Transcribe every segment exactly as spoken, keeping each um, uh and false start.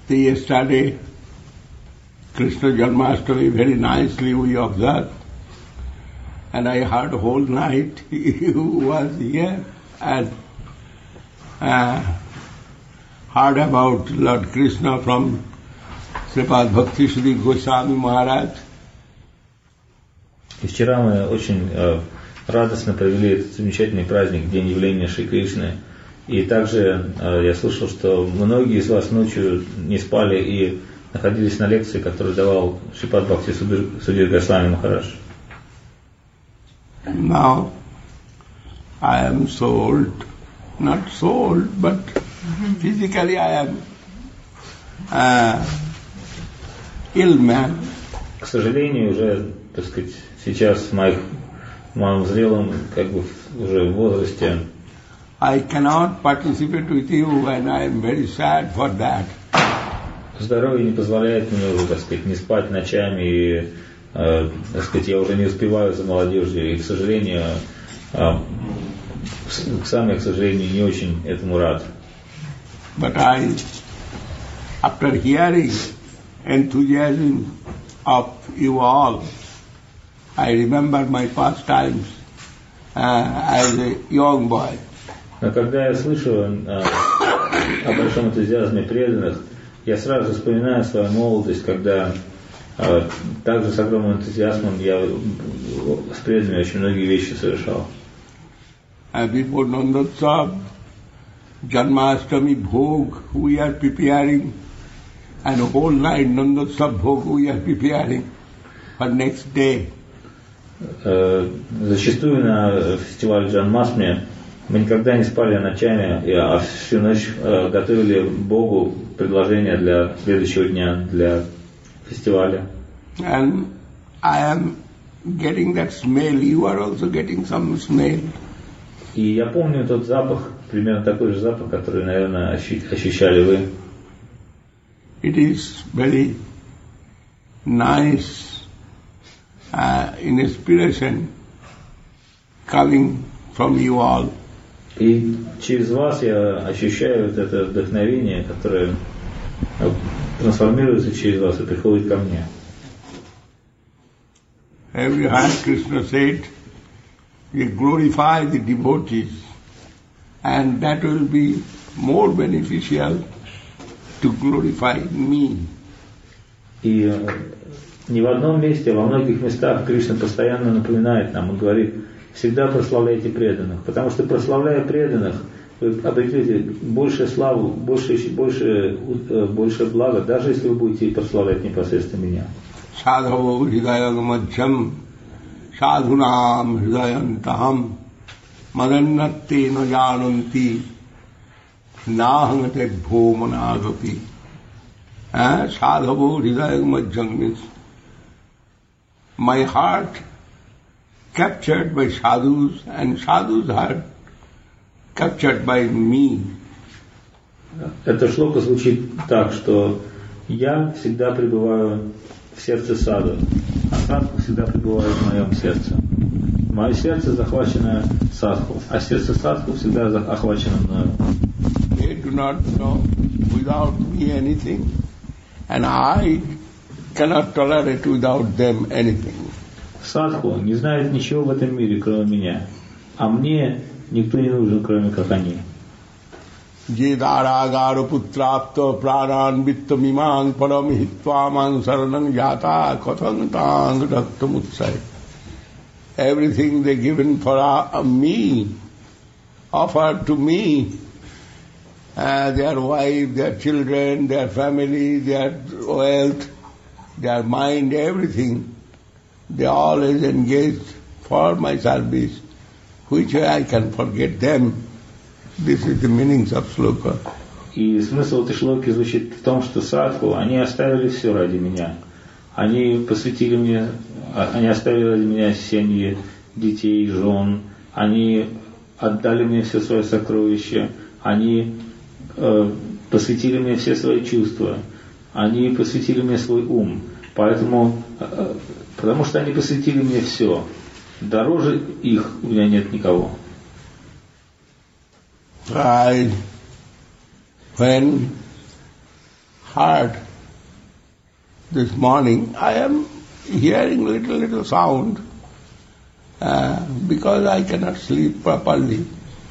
the yesterday Krishna Janmashtami very nicely we observed, and I heard whole night you was here and uh, heard about Lord Krishna from Sripad Bhakti Sri Goswami Maharaj. И вчера мы очень э, радостно провели этот замечательный праздник, День явления Шри Кришны. И также э, я слышал, что многие из вас ночью не спали и находились на лекции, которую давал Шрипад Бхакти Судир Госвами Махарадж. Now I am so old, not so old, but physically I am uh, ill man. К сожалению, уже, так сказать, сейчас в моих, в моем зрелом, как бы уже возрасте, I cannot participate with you, and I am very sad for that. Здоровье не позволяет мне уже, так сказать, не спать ночами, и, э, так сказать, я уже не успеваю за молодежью, и, к сожалению, э, сам я, к сожалению, не очень этому рад. But I, after hearing enthusiasm of you all, I remember my past times uh, as a young boy. Но когда я слышу э, о большом энтузиазме преданных, я сразу вспоминаю свою молодость, когда э, также с огромным энтузиазмом я с преданными очень многие вещи совершал. Before Nandotsav, Janmashtami Bhog, we are preparing, and whole night Nandotsav Bhog we are preparing for next day. Э, зачастую на фестивале Джанмаштми мы никогда не спали ночами, а всю ночь э, готовили Богу предложения для следующего дня, для фестиваля. And I am getting that smell. You are also getting some smell. И я помню тот запах, примерно такой же запах, который, наверное, ощущали вы. It is very nice uh, inspiration coming from you all. И через вас я ощущаю вот это вдохновение, которое трансформируется через вас и приходит ко мне. Every Hare Krishna said, you glorify the devotees, and that will be more beneficial to glorify me. И не в одном месте, а во многих местах Кришна постоянно напоминает нам и говорит: всегда прославляйте преданных, потому что, прославляя преданных, вы обретете большую славу, больше, больше, больше блага, даже если вы будете прославлять непосредственно меня. Sadhavo hridayam madhyam sadhunam hridayantaham madannate na jananti nahangate bhomanagapi. Sadhavo hridayam madhyam means my heart captured by sadhus, and sadhus heart captured by me. Эта шлока звучит так, что я всегда пребываю в сердце саду, а садху всегда пребывает в моем сердце. Мое сердце захвачено садху, а сердце садху всегда охвачено мною. They do not know without me anything, and I cannot tolerate without them anything. Садху не знает ничего в этом мире, кроме меня, а мне никто не нужен, кроме как они. Jedaragar putrapto pranan vittamimang param hitvamang saranang jata kathang tang raktamutsai. Everything they given for uh, me, offered to me, uh, their wife, their children, their family, their wealth, their mind, everything, they always engaged for my service. Which way I can forget them? This is the meanings of sloka. И смысл этой шлоки звучит в том, что садху, они оставили все ради меня. Они посвятили мне, они оставили ради меня семьи, детей, жен. Они отдали мне все свои сокровища. Они э, посвятили мне все свои чувства. Они посвятили мне свой ум. Поэтому, э, потому что они посвятили мне все. Дороже их у меня нет никого. I, when heard this morning, I am hearing little, little sound uh, because I cannot sleep properly.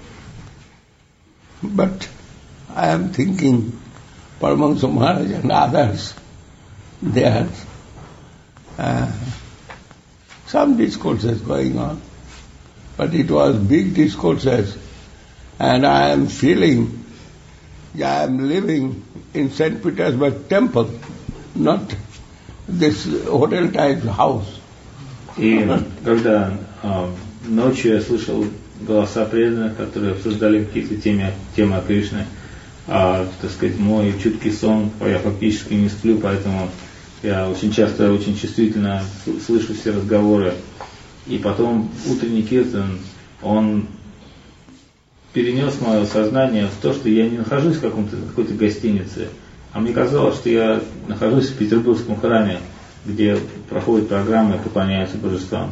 But I am thinking, Paramahansa Maharaj and others, there uh, some discourses going on. But it was big discourses, and I am feeling I am living in Saint Petersburg temple, not this hotel-type house. И когда э, ночью я слышал голоса преданных, которые обсуждали какие-то темы, темы о Кришне, а, так сказать, мой чуткий сон, я фактически не сплю, поэтому я очень часто, очень чувствительно слышу все разговоры. И потом утренний киртан, он перенес мое сознание в то, что я не нахожусь в каком-то, какой-то гостинице, а мне казалось, что я нахожусь в Петербургском храме, где проходят программы и поклоняются божествам.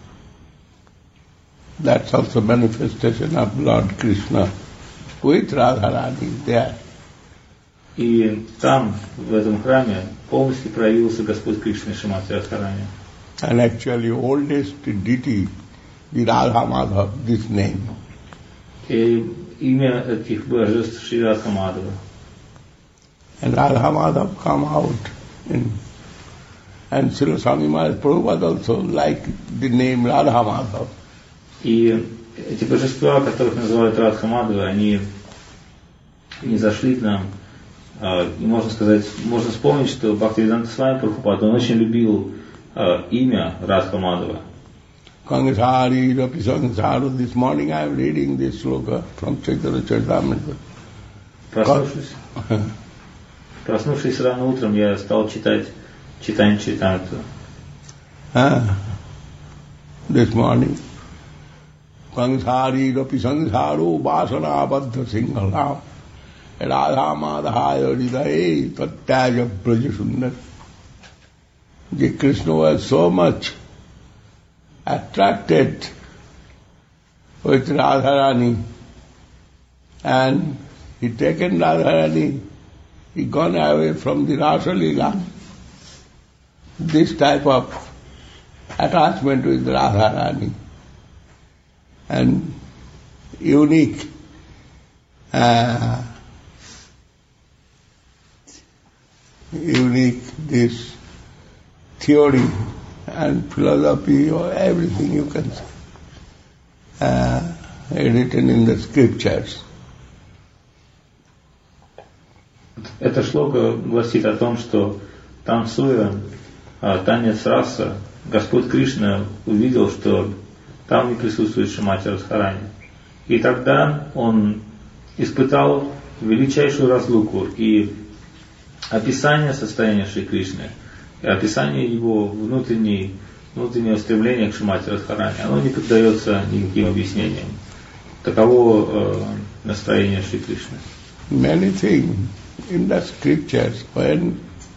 That's also manifestation of Lord Krishna with Radharani there. И там, в этом храме, полностью проявился Господь Кришна Шримати Радхарани. And actually oldest deity, the Radha Madhav, this name. И имя этих божеств Шри Радха Мадхава. And Radha Madhav come out in, and Srila Swami Maharaj Prabhupada also like the name Radha Madhav. И эти божества, которых называют Радха Мадхава, они не зашли к нам. И можно сказать, можно вспомнить, что Бхактивиданта Свами Прабхупада, он очень любил uh, имя Радха Мадхава. Kangsari, Rapi Sangsaru, this morning I am reading this sloka from Chaitanya Charitamrita. Проснувшись, проснувшись рано утром, я стал читать Чайтанья Чаритамриту. Ah, this morning. Kangsari, Rapi Sangsaru, Vasana Abadha Singhalam. Radha Madhaya Hridaye Tatyaja Brajasundar. The Krishna was so much attracted with Radharani, and he taken Radharani, he gone away from the Rasa Leela. This type of attachment with Radharani and unique uh, unique this theory and philosophy or everything you can say, uh, written in the scriptures. Эта шлока гласит о том, что танцуя танец раса, Господь Кришна увидел, что там не присутствует Шримати Радхарани. И тогда он испытал величайшую разлуку, и описание состояния Шри Кришны, и описание его внутренней, внутреннего стремления к Шримати Радхарани, оно не поддается никаким объяснениям. Таково э, настроение Шри Кришны. Many things in the scriptures, when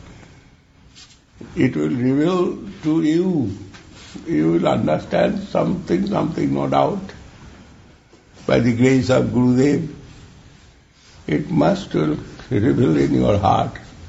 it will reveal to you, you will understand something, something, no doubt, by the grace of Gurudev. It must reveal in your heart.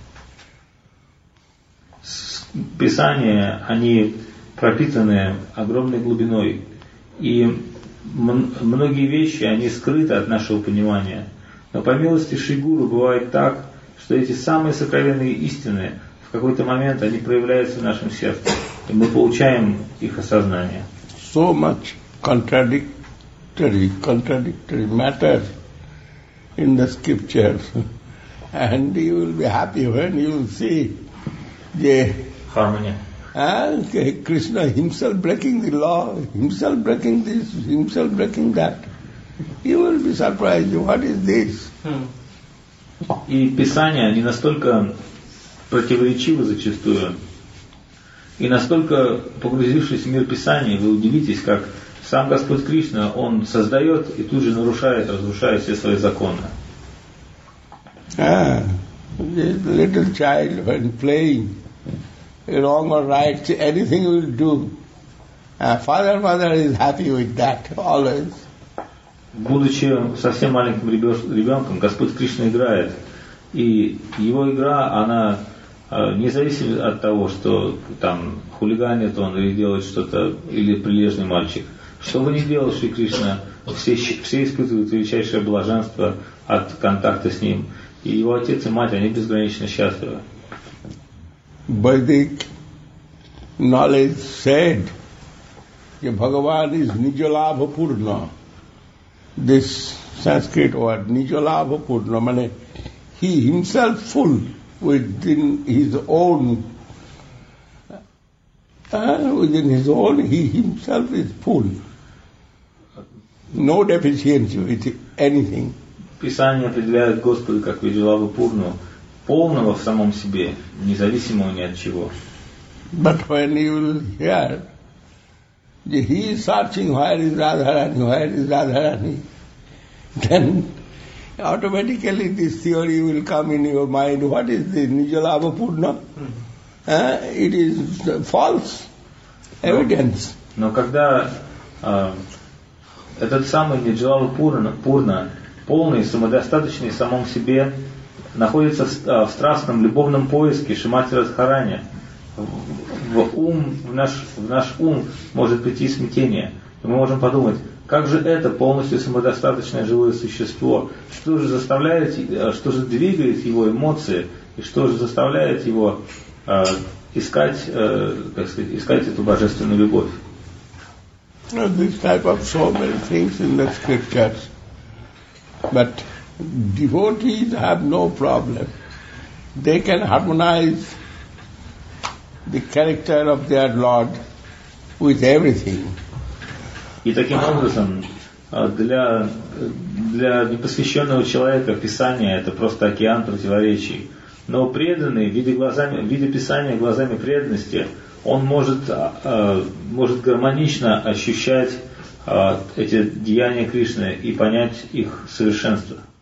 Писания, они пропитаны огромной глубиной, и многие вещи, они скрыты от нашего понимания. Но по милости Шри Гуру бывает так, что эти самые сокровенные истины в какой-то момент они проявляются в нашем сердце, и мы получаем их осознание. So much contradictory, contradictory matter in the scriptures, and you will be happy when you will see the Harmony. And Krishna himself breaking the law, himself breaking this, himself breaking that. You will be surprised, what is this? И Писания, они настолько противоречивы зачастую, и настолько погрузившись в мир Писания, вы удивитесь, как сам Господь Кришна, Он создает и тут же нарушает, разрушает все свои законы. Ah, this little child when playing, wrong or right, anything will do. Uh, father, mother is happy with that, always. Будучи совсем маленьким ребенком, Господь Кришна играет. И его игра, она не зависит от того, что там хулиганит он или делает что-то, или прилежный мальчик. Что бы ни делал Шри Кришна, все, все испытывают величайшее блаженство от контакта с ним. И его отец и мать, они безгранично счастливы. Vedic knowledge said that Bhagavan is Nijalabha Purna. This Sanskrit word, Nijalabha Purna, means he himself full within his own, uh, within his own, he himself is full. No deficiency with anything. Писание определяет Господа как Виджалабху Пурну, полного в самом себе, независимого ни от чего. But when you will hear, he is searching where is Radharani, where is Radharani, then automatically this theory will come in your mind. What is this Nijalabha Purna? Mm-hmm. Uh, it is false evidence. Но, но когда э, этот самый Ниджалабха Пурна, Пурна, полный, самодостаточный в самом себе, находится в, в страстном любовном поиске Шримати Радхарани, в ум, в наш, в наш ум может прийти смятение. И мы можем подумать, как же это полностью самодостаточное живое существо, что же заставляет, что же двигает его эмоции, и что же заставляет его э, искать, э, как сказать, искать эту божественную любовь. This type of so many things in the scriptures, but devotees have no problem. They can harmonize the character of their Lord with everything. И таким образом, для, для непосвященного человека Писание это просто океан противоречий. Но преданный, видя, глазами, видя Писание глазами преданности, он может, может гармонично ощущать эти деяния Кришны и понять их совершенство.